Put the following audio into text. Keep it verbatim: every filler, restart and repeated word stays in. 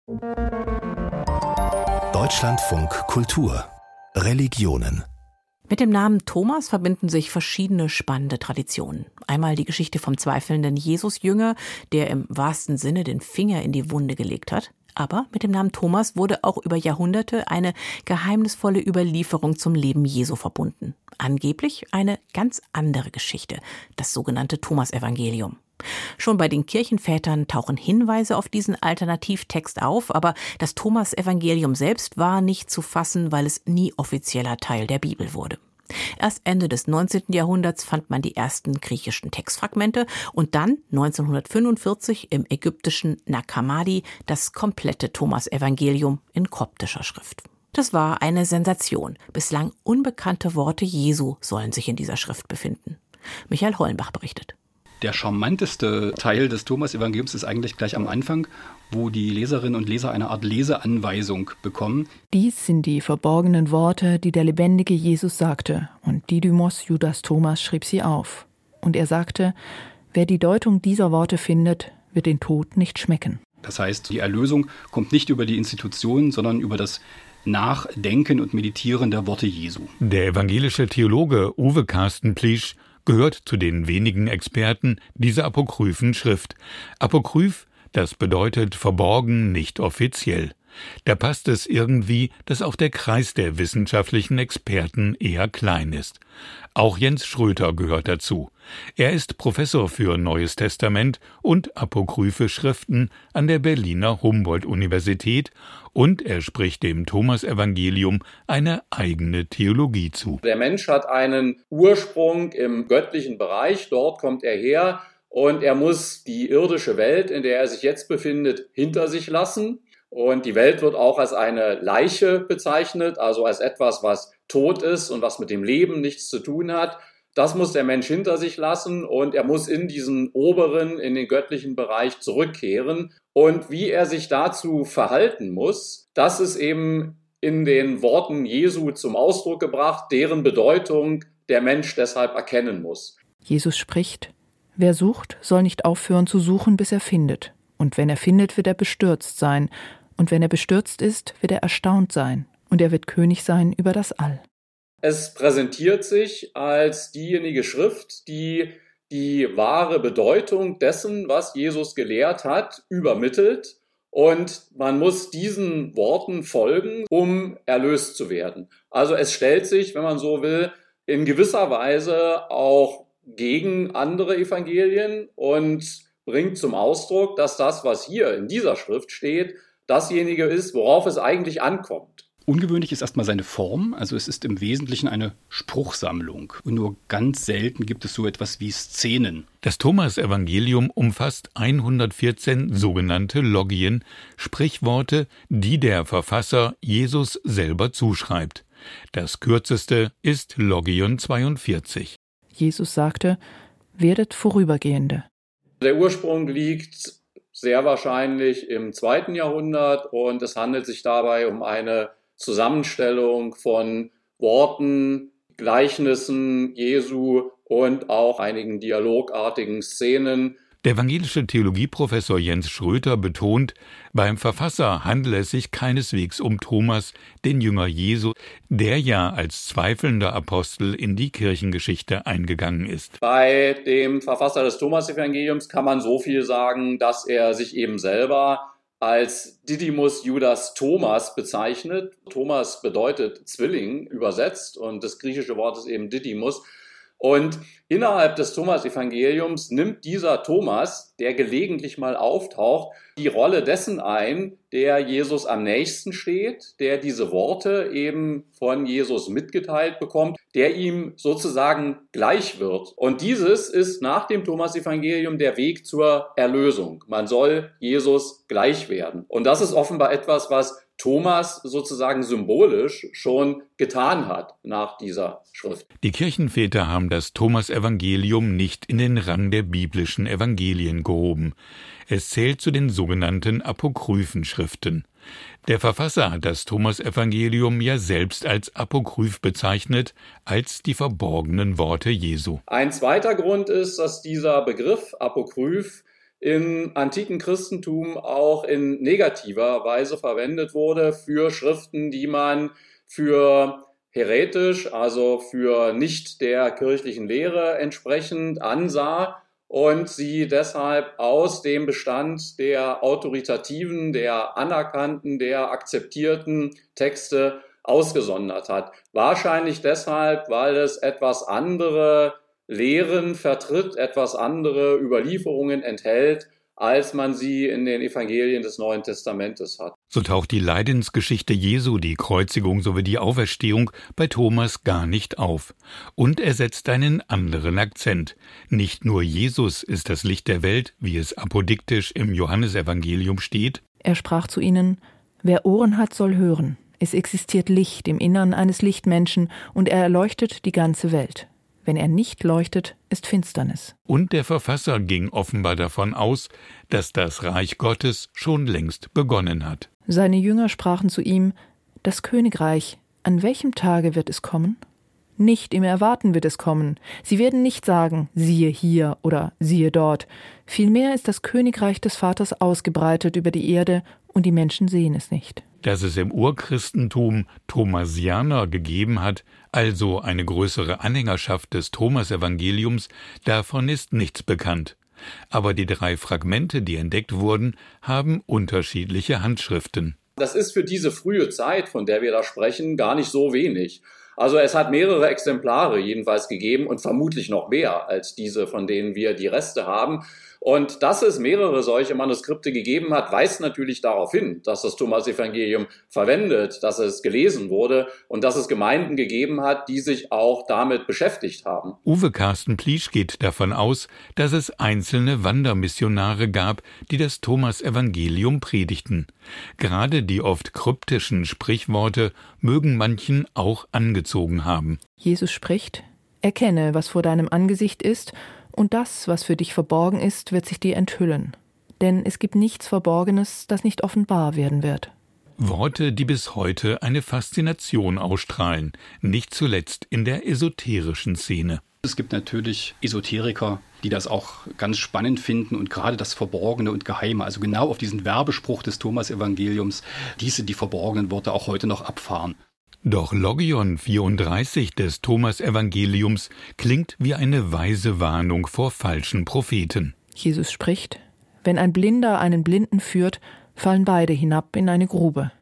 Deutschlandfunk Kultur Religionen. Mit dem Namen Thomas verbinden sich verschiedene spannende Traditionen. Einmal die Geschichte vom zweifelnden Jesusjünger, der im wahrsten Sinne den Finger in die Wunde gelegt hat. Aber mit dem Namen Thomas wurde auch über Jahrhunderte eine geheimnisvolle Überlieferung zum Leben Jesu verbunden. Angeblich eine ganz andere Geschichte, das sogenannte Thomasevangelium. Schon bei den Kirchenvätern tauchen Hinweise auf diesen Alternativtext auf, aber das Thomasevangelium selbst war nicht zu fassen, weil es nie offizieller Teil der Bibel wurde. Erst Ende des neunzehnten Jahrhunderts fand man die ersten griechischen Textfragmente und dann neunzehnhundertfünfundvierzig im ägyptischen Nag Hammadi das komplette Thomasevangelium in koptischer Schrift. Das war eine Sensation. Bislang unbekannte Worte Jesu sollen sich in dieser Schrift befinden. Michael Hollenbach berichtet. Der charmanteste Teil des Thomasevangeliums ist eigentlich gleich am Anfang, wo die Leserinnen und Leser eine Art Leseanweisung bekommen. Dies sind die verborgenen Worte, die der lebendige Jesus sagte, und Didymos Judas Thomas schrieb sie auf. Und er sagte, wer die Deutung dieser Worte findet, wird den Tod nicht schmecken. Das heißt, die Erlösung kommt nicht über die Institutionen, sondern über das Nachdenken und Meditieren der Worte Jesu. Der evangelische Theologe Uwe Carsten Pliesch gehört zu den wenigen Experten dieser apokryphen Schrift. Apokryph, das bedeutet verborgen, nicht offiziell. Da passt es irgendwie, dass auch der Kreis der wissenschaftlichen Experten eher klein ist. Auch Jens Schröter gehört dazu. Er ist Professor für Neues Testament und apokryphe Schriften an der Berliner Humboldt-Universität und er spricht dem Thomasevangelium eine eigene Theologie zu. Der Mensch hat einen Ursprung im göttlichen Bereich, dort kommt er her und er muss die irdische Welt, in der er sich jetzt befindet, hinter sich lassen. Und die Welt wird auch als eine Leiche bezeichnet, also als etwas, was tot ist und was mit dem Leben nichts zu tun hat. Das muss der Mensch hinter sich lassen und er muss in diesen oberen, in den göttlichen Bereich zurückkehren. Und wie er sich dazu verhalten muss, das ist eben in den Worten Jesu zum Ausdruck gebracht, deren Bedeutung der Mensch deshalb erkennen muss. Jesus spricht, wer sucht, soll nicht aufhören zu suchen, bis er findet. Und wenn er findet, wird er bestürzt sein. Und wenn er bestürzt ist, wird er erstaunt sein. Und er wird König sein über das All. Es präsentiert sich als diejenige Schrift, die die wahre Bedeutung dessen, was Jesus gelehrt hat, übermittelt. Und man muss diesen Worten folgen, um erlöst zu werden. Also es stellt sich, wenn man so will, in gewisser Weise auch gegen andere Evangelien und bringt zum Ausdruck, dass das, was hier in dieser Schrift steht, dasjenige ist, worauf es eigentlich ankommt. Ungewöhnlich ist erstmal seine Form, also es ist im Wesentlichen eine Spruchsammlung. Und nur ganz selten gibt es so etwas wie Szenen. Das Thomasevangelium umfasst hundertvierzehn sogenannte Logien, Sprichworte, die der Verfasser Jesus selber zuschreibt. Das kürzeste ist Logion zweiundvierzig. Jesus sagte, werdet Vorübergehende. Der Ursprung liegt sehr wahrscheinlich im zweiten Jahrhundert und es handelt sich dabei um eine Zusammenstellung von Worten, Gleichnissen Jesu und auch einigen dialogartigen Szenen. Der evangelische Theologieprofessor Jens Schröter betont, beim Verfasser handele es sich keineswegs um Thomas, den Jünger Jesu, der ja als zweifelnder Apostel in die Kirchengeschichte eingegangen ist. Bei dem Verfasser des Thomasevangeliums kann man so viel sagen, dass er sich eben selber als Didymos Judas Thomas bezeichnet. Thomas bedeutet Zwilling übersetzt und das griechische Wort ist eben Didymos. Und innerhalb des Thomasevangeliums nimmt dieser Thomas, der gelegentlich mal auftaucht, die Rolle dessen ein, der Jesus am nächsten steht, der diese Worte eben von Jesus mitgeteilt bekommt, der ihm sozusagen gleich wird. Und dieses ist nach dem Thomasevangelium der Weg zur Erlösung. Man soll Jesus gleich werden. Und das ist offenbar etwas, was Thomas sozusagen symbolisch schon getan hat nach dieser Schrift. Die Kirchenväter haben das Thomasevangelium nicht in den Rang der biblischen Evangelien gehoben. Es zählt zu den sogenannten apokryphen Schriften. Der Verfasser hat das Thomasevangelium ja selbst als apokryph bezeichnet, als die verborgenen Worte Jesu. Ein zweiter Grund ist, dass dieser Begriff apokryph im antiken Christentum auch in negativer Weise verwendet wurde für Schriften, die man für heretisch, also für nicht der kirchlichen Lehre entsprechend ansah und sie deshalb aus dem Bestand der autoritativen, der anerkannten, der akzeptierten Texte ausgesondert hat. Wahrscheinlich deshalb, weil es etwas andere Lehren vertritt, etwas andere Überlieferungen enthält, als man sie in den Evangelien des Neuen Testamentes hat. So taucht die Leidensgeschichte Jesu, die Kreuzigung sowie die Auferstehung bei Thomas gar nicht auf. Und er setzt einen anderen Akzent. Nicht nur Jesus ist das Licht der Welt, wie es apodiktisch im Johannesevangelium steht. Er sprach zu ihnen: Wer Ohren hat, soll hören. Es existiert Licht im Innern eines Lichtmenschen und er erleuchtet die ganze Welt. Wenn er nicht leuchtet, ist Finsternis. Und der Verfasser ging offenbar davon aus, dass das Reich Gottes schon längst begonnen hat. Seine Jünger sprachen zu ihm: Das Königreich, an welchem Tage wird es kommen? Nicht im Erwarten wird es kommen. Sie werden nicht sagen, siehe hier oder siehe dort. Vielmehr ist das Königreich des Vaters ausgebreitet über die Erde und die Menschen sehen es nicht. Dass es im Urchristentum Thomasianer gegeben hat, also eine größere Anhängerschaft des Thomasevangeliums, davon ist nichts bekannt. Aber die drei Fragmente, die entdeckt wurden, haben unterschiedliche Handschriften. Das ist für diese frühe Zeit, von der wir da sprechen, gar nicht so wenig. Also es hat mehrere Exemplare jedenfalls gegeben und vermutlich noch mehr als diese, von denen wir die Reste haben. Und dass es mehrere solche Manuskripte gegeben hat, weist natürlich darauf hin, dass das Thomasevangelium verwendet, dass es gelesen wurde und dass es Gemeinden gegeben hat, die sich auch damit beschäftigt haben. Uwe Carsten Pliesch geht davon aus, dass es einzelne Wandermissionare gab, die das Thomasevangelium predigten. Gerade die oft kryptischen Sprichworte mögen manchen auch angezogen haben. Jesus spricht: Erkenne, was vor deinem Angesicht ist, und das, was für dich verborgen ist, wird sich dir enthüllen. Denn es gibt nichts Verborgenes, das nicht offenbar werden wird. Worte, die bis heute eine Faszination ausstrahlen, nicht zuletzt in der esoterischen Szene. Es gibt natürlich Esoteriker, die das auch ganz spannend finden und gerade das Verborgene und Geheime, also genau auf diesen Werbespruch des Thomasevangeliums, diese die verborgenen Worte auch heute noch abfahren. Doch Logion vierunddreißig des Thomasevangeliums klingt wie eine weise Warnung vor falschen Propheten. Jesus spricht: Wenn ein Blinder einen Blinden führt, fallen beide hinab in eine Grube.